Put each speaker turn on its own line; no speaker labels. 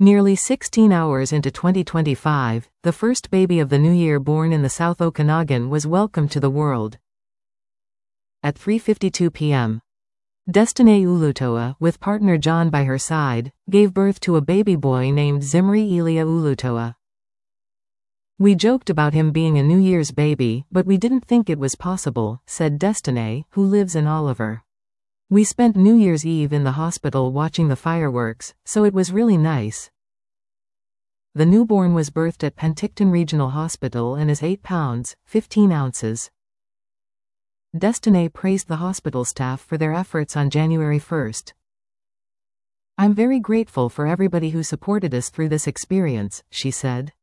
Nearly 16 hours into 2025, the first baby of the new year born in the South Okanagan was welcomed to the world. At 3:52 p.m. Destiny Ulutoa, with partner John by her side, gave birth to a baby boy named Zimri Elia Ulutoa. "We joked about him being a New Year's baby, but we didn't think it was possible," said Destiny, who lives in Oliver. "We spent New Year's Eve in the hospital watching the fireworks, so it was really nice." The newborn was birthed at Penticton Regional Hospital and is 8 pounds, 15 ounces. Destiny praised the hospital staff for their efforts on January 1st. "I'm very grateful for everybody who supported us through this experience," she said.